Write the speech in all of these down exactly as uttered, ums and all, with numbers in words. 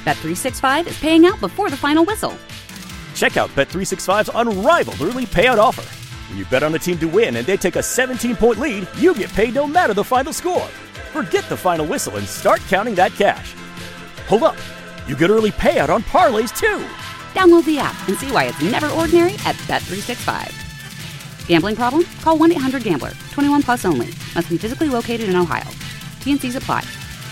Bet three sixty-five is paying out before the final whistle. Check out Bet three sixty-five's unrivaled early payout offer. When you bet on a team to win and they take a seventeen-point lead, you get paid no matter the final score. Forget the final whistle and start counting that cash. Hold up. You get early payout on parlays, too. Download the app and see why it's never ordinary at Bet three sixty-five. Gambling problem? Call one eight hundred gambler. twenty-one plus only. Must be physically located in Ohio. T and C's apply.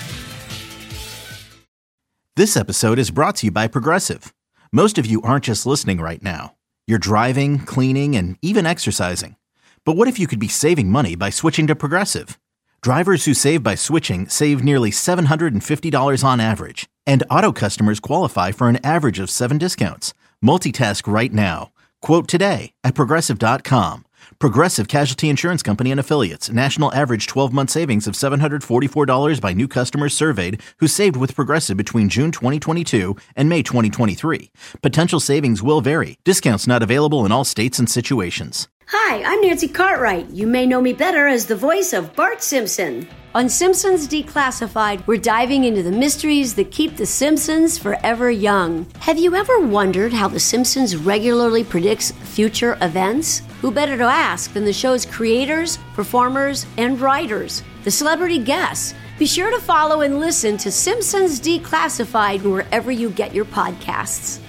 This episode is brought to you by Progressive. Most of you aren't just listening right now. You're driving, cleaning, and even exercising. But what if you could be saving money by switching to Progressive? Drivers who save by switching save nearly seven hundred fifty dollars on average. And auto customers qualify for an average of seven discounts. Multitask right now. Quote today at Progressive dot com. Progressive Casualty Insurance Company and Affiliates. National average twelve-month savings of seven hundred forty-four dollars by new customers surveyed who saved with Progressive between June twenty twenty-two and May twenty twenty-three. Potential savings will vary. Discounts not available in all states and situations. Hi, I'm Nancy Cartwright. You may know me better as the voice of Bart Simpson. On Simpsons Declassified, we're diving into the mysteries that keep the Simpsons forever young. Have you ever wondered how the Simpsons regularly predicts future events? Who better to ask than the show's creators, performers, and writers, the celebrity guests? Be sure to follow and listen to Simpsons Declassified wherever you get your podcasts.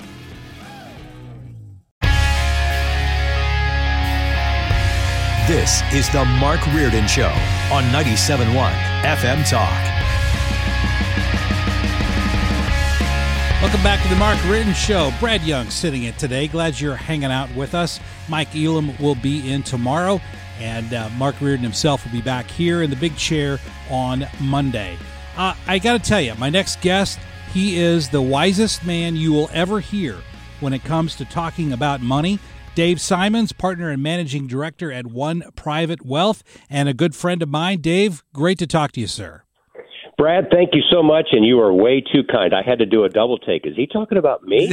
This is the Mark Reardon Show on ninety-seven point one F M Talk. Welcome back to the Mark Reardon Show. Brad Young sitting in today. Glad you're hanging out with us. Mike Elam will be in tomorrow, and uh, Mark Reardon himself will be back here in the big chair on Monday. Uh, I got to tell you, my next guest, he is the wisest man you will ever hear when it comes to talking about money. Dave Simons, partner and managing director at One Private Wealth, and a good friend of mine. Dave, great to talk to you, sir. Brad, thank you so much, and you are way too kind. I had to do a double take. Is he talking about me?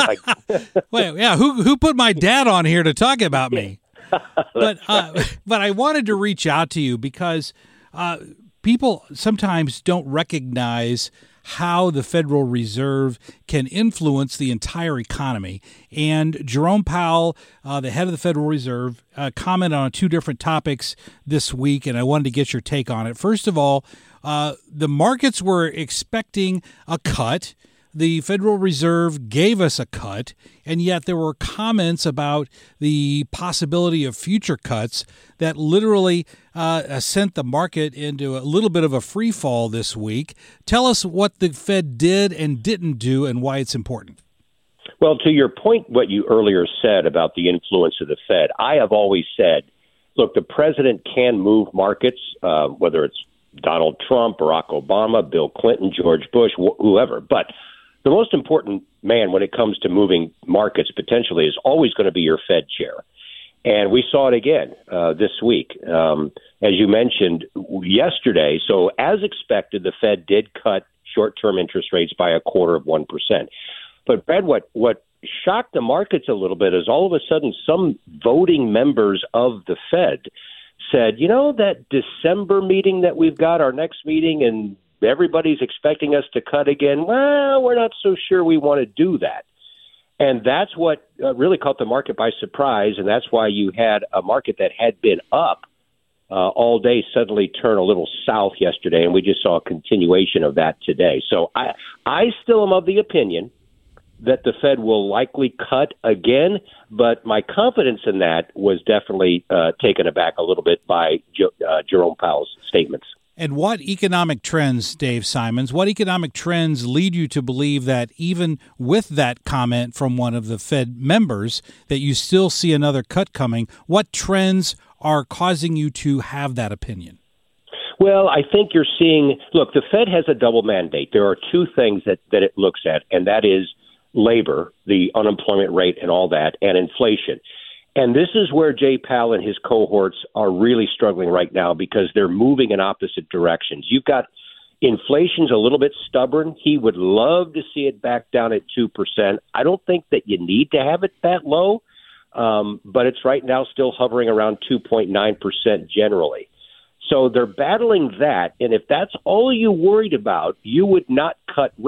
Well, yeah, who who put my dad on here to talk about me? but uh, but I wanted to reach out to you because uh, people sometimes don't recognize how the Federal Reserve can influence the entire economy. And Jerome Powell, uh, the head of the Federal Reserve, uh, commented on two different topics this week, and I wanted to get your take on it. First of all, uh, the markets were expecting a cut. The Federal Reserve gave us a cut, and yet there were comments about the possibility of future cuts that literally uh, sent the market into a little bit of a free fall this week. Tell us what the Fed did and didn't do and why it's important. Well, to your point, what you earlier said about the influence of the Fed, I have always said, look, the president can move markets, uh, whether it's Donald Trump, Barack Obama, Bill Clinton, George Bush, wh- whoever, but the most important man when it comes to moving markets potentially is always going to be your Fed chair. And we saw it again uh, this week. Um, as you mentioned yesterday, so as expected, the Fed did cut short-term interest rates by a quarter of one percent. But, Brad, what, what shocked the markets a little bit is all of a sudden some voting members of the Fed said, you know, that December meeting that we've got, our next meeting, and everybody's expecting us to cut again. Well, we're not so sure we want to do that. And that's what uh, really caught the market by surprise, and that's why you had a market that had been up uh, all day suddenly turn a little south yesterday, and we just saw a continuation of that today. So I, I still am of the opinion that the Fed will likely cut again, but my confidence in that was definitely uh, taken aback a little bit by jo- uh, Jerome Powell's statements. And what economic trends, Dave Simons, what economic trends lead you to believe that even with that comment from one of the Fed members that you still see another cut coming? What trends are causing you to have that opinion? Well, I think you're seeing, look, the Fed has a double mandate. There are two things that, that it looks at, and that is labor, the unemployment rate and all that, and inflation. And this is where Jay Powell and his cohorts are really struggling right now because they're moving in opposite directions. You've got inflation's a little bit stubborn. He would love to see it back down at two percent. I don't think that you need to have it that low, um, but it's right now still hovering around two point nine percent generally. So they're battling that, and if that's all you worried about, you would not cut rates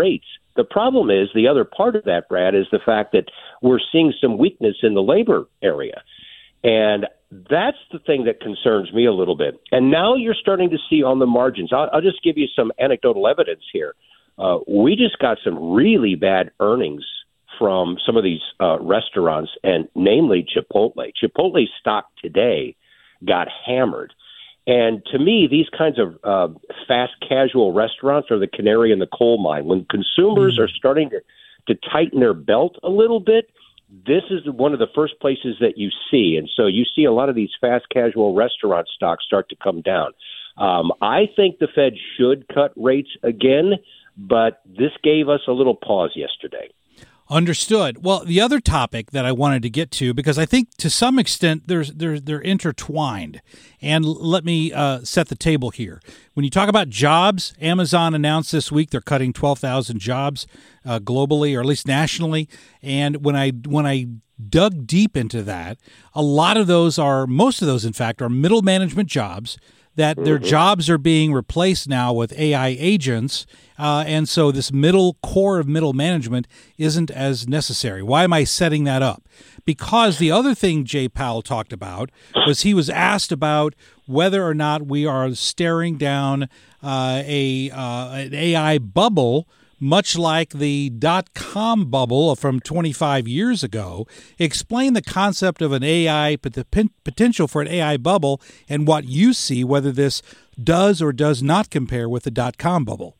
The problem is the other part of that, Brad, is the fact that we're seeing some weakness in the labor area. And that's the thing that concerns me a little bit. And now you're starting to see on the margins. I'll, I'll just give you some anecdotal evidence here. Uh, we just got some really bad earnings from some of these uh, restaurants, and namely Chipotle. Chipotle's stock today got hammered. And to me, these kinds of uh, fast casual restaurants are the canary in the coal mine. When consumers mm-hmm. are starting to, to tighten their belt a little bit, this is one of the first places that you see. And so you see a lot of these fast casual restaurant stocks start to come down. Um, I think the Fed should cut rates again, but this gave us a little pause yesterday. Understood. Well, the other topic that I wanted to get to, because I think to some extent there's they're, they're intertwined, and let me uh, set the table here. When you talk about jobs, Amazon announced this week they're cutting twelve thousand jobs uh, globally, or at least nationally. And when I when I dug deep into that, a lot of those are, most of those, in fact, are middle management jobs, that their mm-hmm. jobs are being replaced now with A I agents. Uh, and so this middle core of middle management isn't as necessary. Why am I setting that up? Because the other thing Jay Powell talked about was he was asked about whether or not we are staring down uh, a uh, an A I bubble, much like the dot-com bubble from twenty-five years ago. Explain the concept of an A I, but the potential for an A I bubble, and what you see, whether this does or does not compare with the dot-com bubble.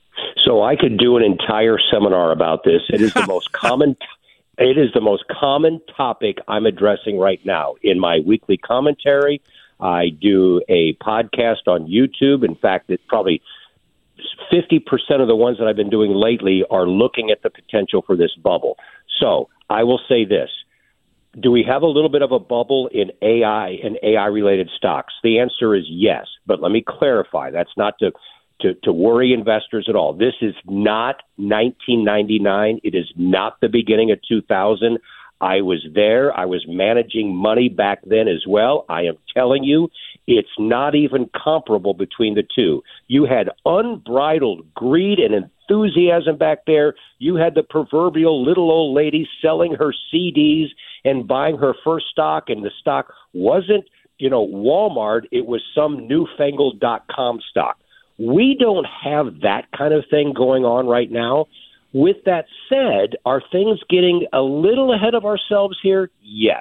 So I could do an entire seminar about this. It is the most common it is the most common topic I'm addressing right now in my weekly commentary. I do a podcast on YouTube. In fact, it probably fifty percent of the ones that I've been doing lately are looking at the potential for this bubble. So I will say this. Do we have a little bit of a bubble in A I and A I-related stocks? The answer is yes, but let me clarify. That's not to, to, to worry investors at all. This is not nineteen ninety-nine. It is not the beginning of two thousand. I was there. I was managing money back then as well. I am telling you, it's not even comparable between the two. You had unbridled greed and enthusiasm back there. You had the proverbial little old lady selling her C Ds and buying her first stock, and the stock wasn't, you know, Walmart. It was some newfangled dot-com stock. We don't have that kind of thing going on right now. With that said, are things getting a little ahead of ourselves here? Yes.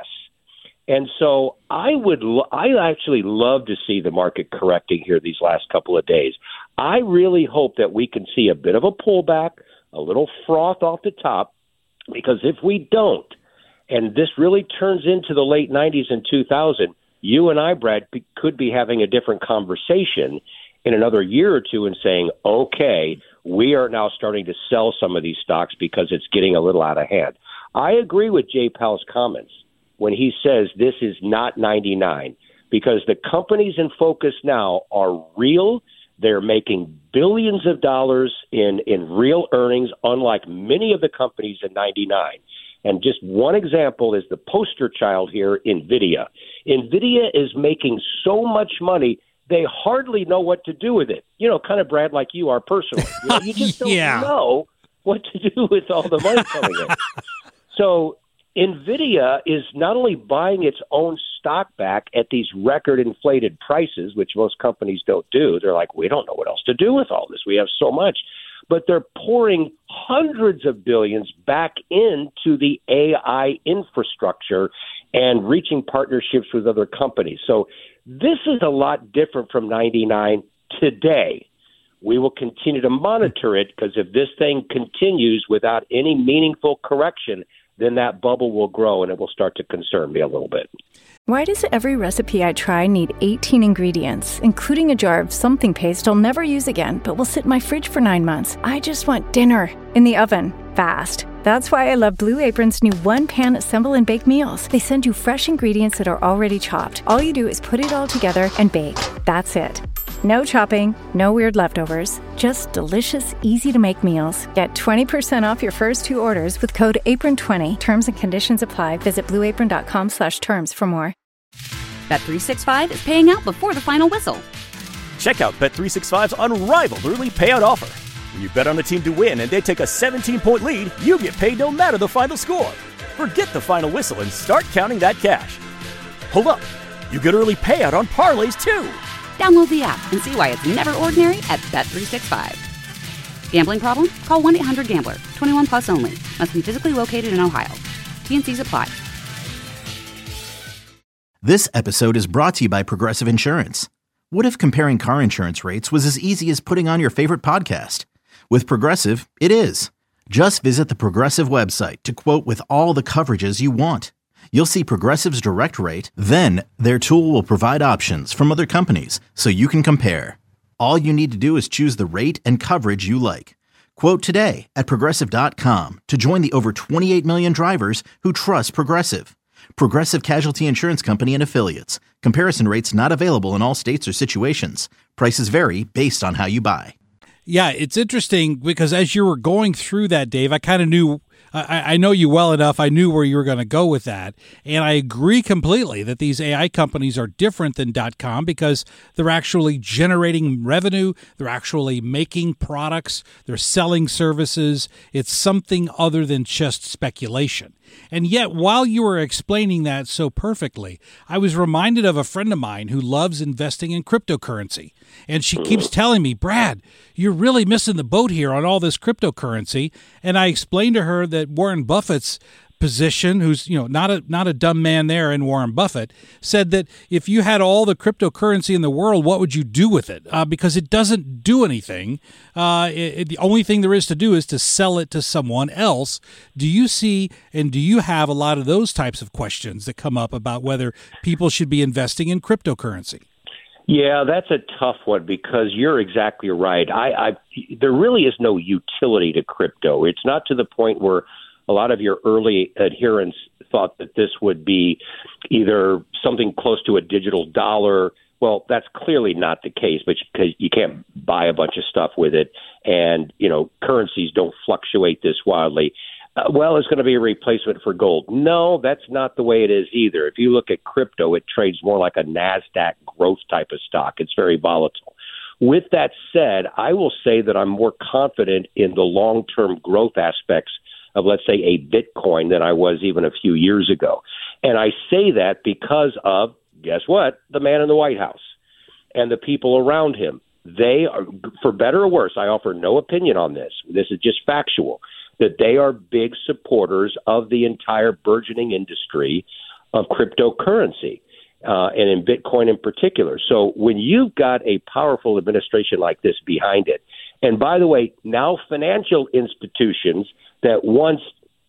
And so I would, I actually love to see the market correcting here these last couple of days. I really hope that we can see a bit of a pullback, a little froth off the top, because if we don't, and this really turns into the late nineties and two thousand, you and I, Brad, could be having a different conversation in another year or two and saying, okay, we are now starting to sell some of these stocks because it's getting a little out of hand. I agree with Jay Powell's comments when he says this is not ninety-nine, because the companies in focus now are real. They're making billions of dollars in, in real earnings, unlike many of the companies in ninety-nine. And just one example is the poster child here, NVIDIA. NVIDIA is making so much money, they hardly know what to do with it. You know, kind of, Brad, like you are personally. You know, you just don't yeah. know what to do with all the money coming in. So NVIDIA is not only buying its own stock back at these record inflated prices, which most companies don't do. They're like, we don't know what else to do with all this. We have so much. But they're pouring hundreds of billions back into the A I infrastructure and reaching partnerships with other companies. So this is a lot different from ninety-nine today. We will continue to monitor it, because if this thing continues without any meaningful correction, then that bubble will grow and it will start to concern me a little bit. Why does every recipe I try need eighteen ingredients, including a jar of something paste I'll never use again, but will sit in my fridge for nine months? I just want dinner in the oven, fast. That's why I love Blue Apron's new one-pan assemble and bake meals. They send you fresh ingredients that are already chopped. All you do is put it all together and bake. That's it. No chopping, no weird leftovers, just delicious, easy-to-make meals. Get twenty percent off your first two orders with code apron twenty. Terms and conditions apply. Visit blueapron.com slash terms for more. Bet three sixty-five is paying out before the final whistle. Check out Bet three sixty-five's unrivaled early payout offer. When you bet on a team to win and they take a seventeen-point lead, you get paid no matter the final score. Forget the final whistle and start counting that cash. Hold up. You get early payout on parlays, too. Download the app and see why it's never ordinary at Bet three sixty-five. Gambling problem? Call one eight hundred gambler. twenty-one plus only. Must be physically located in Ohio. T N Cs apply. This episode is brought to you by Progressive Insurance. What if comparing car insurance rates was as easy as putting on your favorite podcast? With Progressive, it is. Just visit the Progressive website to quote with all the coverages you want. You'll see Progressive's direct rate, then their tool will provide options from other companies so you can compare. All you need to do is choose the rate and coverage you like. Quote today at Progressive dot com to join the over twenty-eight million drivers who trust Progressive. Progressive Casualty Insurance Company and Affiliates. Comparison rates not available in all states or situations. Prices vary based on how you buy. Yeah, it's interesting because as you were going through that, Dave, I kind of knew, I, I know you well enough, I knew where you were going to go with that. And I agree completely that these A I companies are different than .com because they're actually generating revenue, they're actually making products, they're selling services. It's something other than just speculation. And yet, while you were explaining that so perfectly, I was reminded of a friend of mine who loves investing in cryptocurrency. And she keeps telling me, Brad, you're really missing the boat here on all this cryptocurrency. And I explained to her that Warren Buffett's position, who's, you know, not a not a dumb man there in Warren Buffett, said that if you had all the cryptocurrency in the world, what would you do with it? Uh, because it doesn't do anything. Uh, it, it, the only thing there is to do is to sell it to someone else. Do you see and do you have a lot of those types of questions that come up about whether people should be investing in cryptocurrency? Yeah, that's a tough one because you're exactly right. I, I there really is no utility to crypto. It's not to the point where a lot of your early adherents thought that this would be either something close to a digital dollar. Well, that's clearly not the case, but you, you can't buy a bunch of stuff with it. And, you know, currencies don't fluctuate this wildly. Uh, well, it's going to be a replacement for gold. No, that's not the way it is either. If you look at crypto, it trades more like a NASDAQ growth type of stock. It's very volatile. With that said, I will say that I'm more confident in the long-term growth aspects of, let's say, a Bitcoin than I was even a few years ago. And I say that because of, guess what, the man in the White House and the people around him. They are, for better or worse, I offer no opinion on this. This is just factual, that they are big supporters of the entire burgeoning industry of cryptocurrency, uh, and in Bitcoin in particular. So when you've got a powerful administration like this behind it, and by the way, now financial institutions that once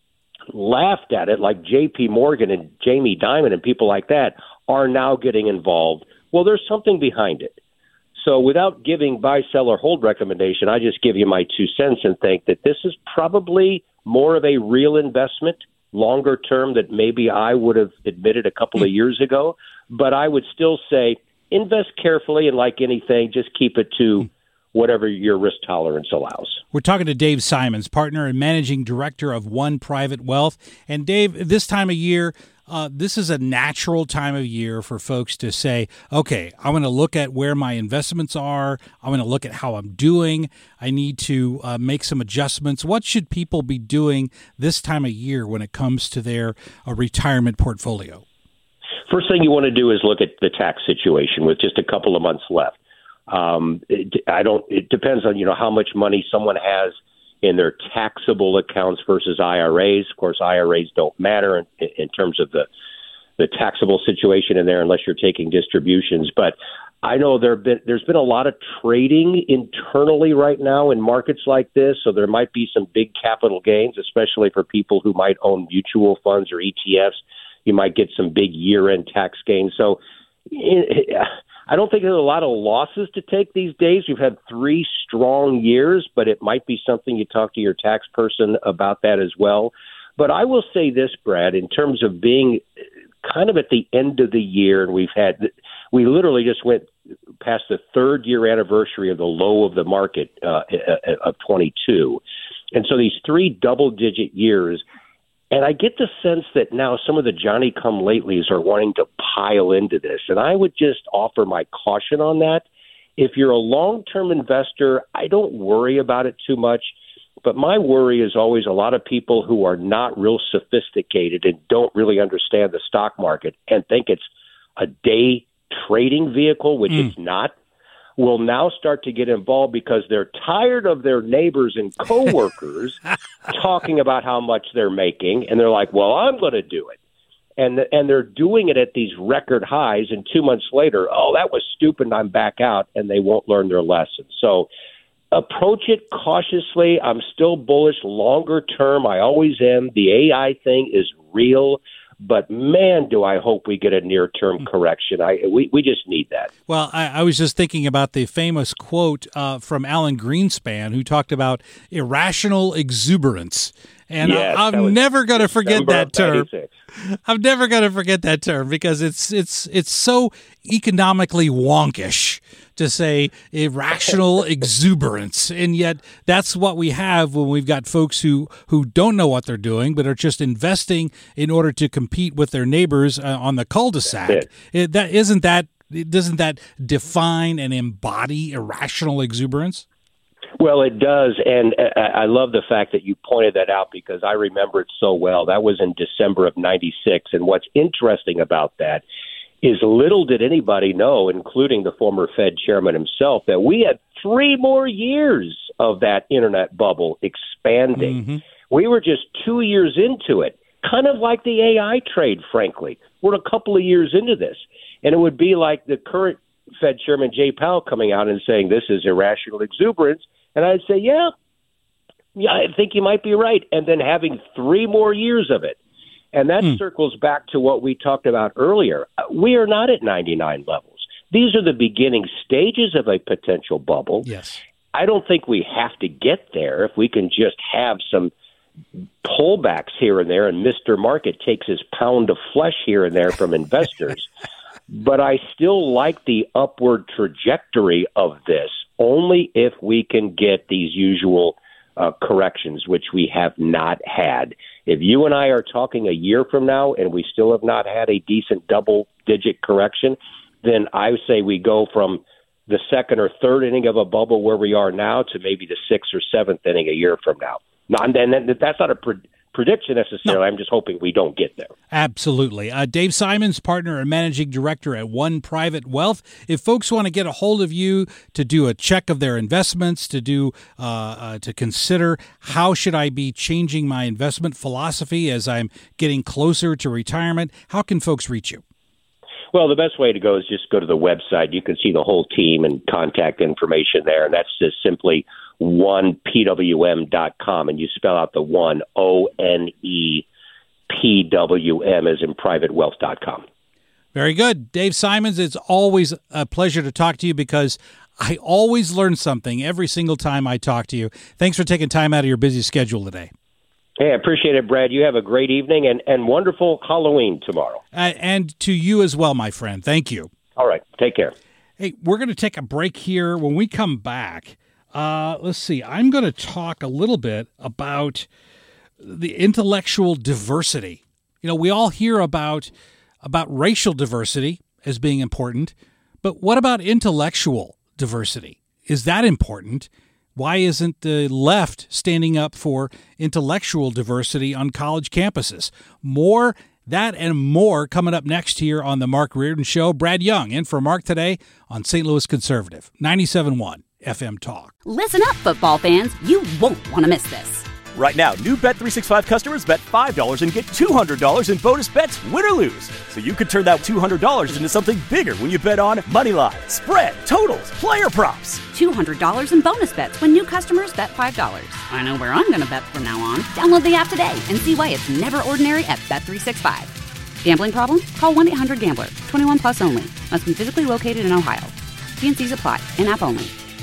laughed at it, like J P Morgan and Jamie Dimon and people like that, are now getting involved. Well, there's something behind it. So without giving buy, sell, or hold recommendation, I just give you my two cents and think that this is probably more of a real investment, longer term, that maybe I would have admitted a couple of years ago. But I would still say invest carefully, and like anything, just keep it to whatever your risk tolerance allows. We're talking to Dave Simons, partner and managing director of One Private Wealth. And Dave, this time of year, uh, this is a natural time of year for folks to say, okay, I'm going to look at where my investments are. I'm going to look at how I'm doing. I need to uh, make some adjustments. What should people be doing this time of year when it comes to their uh, retirement portfolio? First thing you want to do is look at the tax situation with just a couple of months left. Um, it, I don't. It depends on you know how much money someone has in their taxable accounts versus I R As. Of course, I R As don't matter in, in terms of the the taxable situation in there unless you're taking distributions. But I know there been there's been a lot of trading internally right now in markets like this, so there might be some big capital gains, especially for people who might own mutual funds or E T Fs. You might get some big year-end tax gains. So. It, I don't think there's a lot of losses to take these days. We've had three strong years, but it might be something you talk to your tax person about that as well. But I will say this, Brad, in terms of being kind of at the end of the year, and we've had, we literally just went past the third year anniversary of the low of the market uh, of twenty-two. And so these three double-digit years, and I get the sense that now some of the Johnny-come-latelys are wanting to pile into this. And I would just offer my caution on that. If you're a long-term investor, I don't worry about it too much. But my worry is always a lot of people who are not real sophisticated and don't really understand the stock market and think it's a day trading vehicle, which mm. it's not, will now start to get involved because they're tired of their neighbors and coworkers talking about how much they're making. And they're like, well, I'm going to do it. And, and they're doing it at these record highs. And two months later, oh, that was stupid, I'm back out. And they won't learn their lesson. So approach it cautiously. I'm still bullish longer term. I always am. The A I thing is real. But, man, do I hope we get a near-term correction. I we, we just need that. Well, I, I was just thinking about the famous quote uh, from Alan Greenspan, who talked about irrational exuberance. And yes, I, I'm never going to forget that term. ninety-six. I'm never going to forget that term because it's it's it's so economically wonkish to say irrational exuberance. And yet that's what we have when we've got folks who, who don't know what they're doing, but are just investing in order to compete with their neighbors uh, on the cul-de-sac. It. It, that, isn't that, doesn't that define and embody irrational exuberance? Well, it does, and I love the fact that you pointed that out because I remember it so well. That was in December of ninety-six, and what's interesting about that is little did anybody know, including the former Fed chairman himself, that we had three more years of that internet bubble expanding. Mm-hmm. We were just two years into it, kind of like the A I trade, frankly. We're a couple of years into this, and it would be like the current Fed chairman, Jay Powell, coming out and saying this is irrational exuberance. And I'd say, yeah, yeah, I think you might be right. And then having three more years of it. And that mm. circles back to what we talked about earlier. We are not at ninety-nine levels. These are the beginning stages of a potential bubble. Yes. I don't think we have to get there if we can just have some pullbacks here and there and Mister Market takes his pound of flesh here and there from investors. But I still like the upward trajectory of this only if we can get these usual uh, corrections, which we have not had. If you and I are talking a year from now and we still have not had a decent double-digit correction, then I say we go from the second or third inning of a bubble where we are now to maybe the sixth or seventh inning a year from now. Not, and that's not a pre- prediction necessarily. No. I'm just hoping we don't get there. Absolutely. Uh, Dave Simons, partner and managing director at One Private Wealth. If folks want to get a hold of you to do a check of their investments, to do uh, uh, to consider how should I be changing my investment philosophy as I'm getting closer to retirement, how can folks reach you? Well, the best way to go is just go to the website. You can see the whole team and contact information there, and that's just simply one P W M dot com, and you spell out the one, O N E P W M as in private wealth dot com. Very good. Dave Simons, it's always a pleasure to talk to you because I always learn something every single time I talk to you. Thanks for taking time out of your busy schedule today. Hey, I appreciate it, Brad. You have a great evening and, and wonderful Halloween tomorrow. Uh, and to you as well, my friend. Thank you. All right. Take care. Hey, we're going to take a break here. When we come back, uh, let's see. I'm going to talk a little bit about the intellectual diversity. You know, we all hear about about racial diversity as being important, but what about intellectual diversity? Is that important? Why isn't the left standing up for intellectual diversity on college campuses? More, that and more coming up next here on The Mark Reardon Show. Brad Young in for Mark today on Saint Louis Conservative, ninety-seven point one F M Talk. Listen up, football fans. You won't want to miss this. Right now, new Bet three sixty-five customers bet five dollars and get two hundred dollars in bonus bets, win or lose. So you could turn that two hundred dollars into something bigger when you bet on money line, spread, totals, player props. two hundred dollars in bonus bets when new customers bet five dollars. I know where I'm going to bet from now on. Download the app today and see why it's never ordinary at Bet three sixty-five. Gambling problem? Call one eight hundred gambler. twenty-one plus only. Must be physically located in Ohio. T and C's apply. In-app only.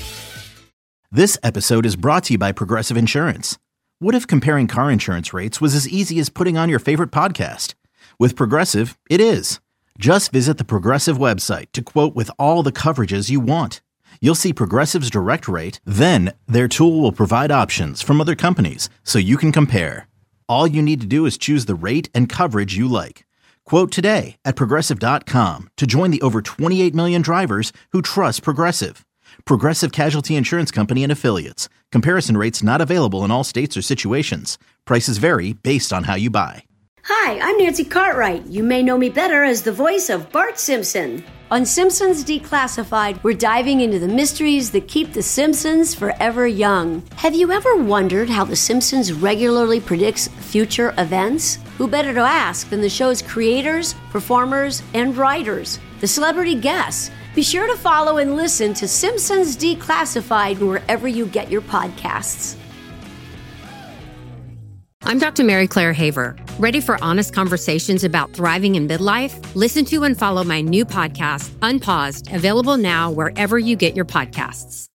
This episode is brought to you by Progressive Insurance. What if comparing car insurance rates was as easy as putting on your favorite podcast? With Progressive, it is. Just visit the Progressive website to quote with all the coverages you want. You'll see Progressive's direct rate, then their tool will provide options from other companies so you can compare. All you need to do is choose the rate and coverage you like. Quote today at Progressive dot com to join the over twenty-eight million drivers who trust Progressive. Progressive Casualty Insurance Company and Affiliates. Comparison rates not available in all states or situations. Prices vary based on how you buy. Hi, I'm Nancy Cartwright. You may know me better as the voice of Bart Simpson. On Simpsons Declassified, we're diving into the mysteries that keep The Simpsons forever young. Have you ever wondered how The Simpsons regularly predicts future events? Who better to ask than the show's creators, performers, and writers, the celebrity guests? Be sure to follow and listen to Simpsons Declassified wherever you get your podcasts. I'm Doctor Mary Claire Haver. Ready for honest conversations about thriving in midlife? Listen to and follow my new podcast, Unpaused, available now wherever you get your podcasts.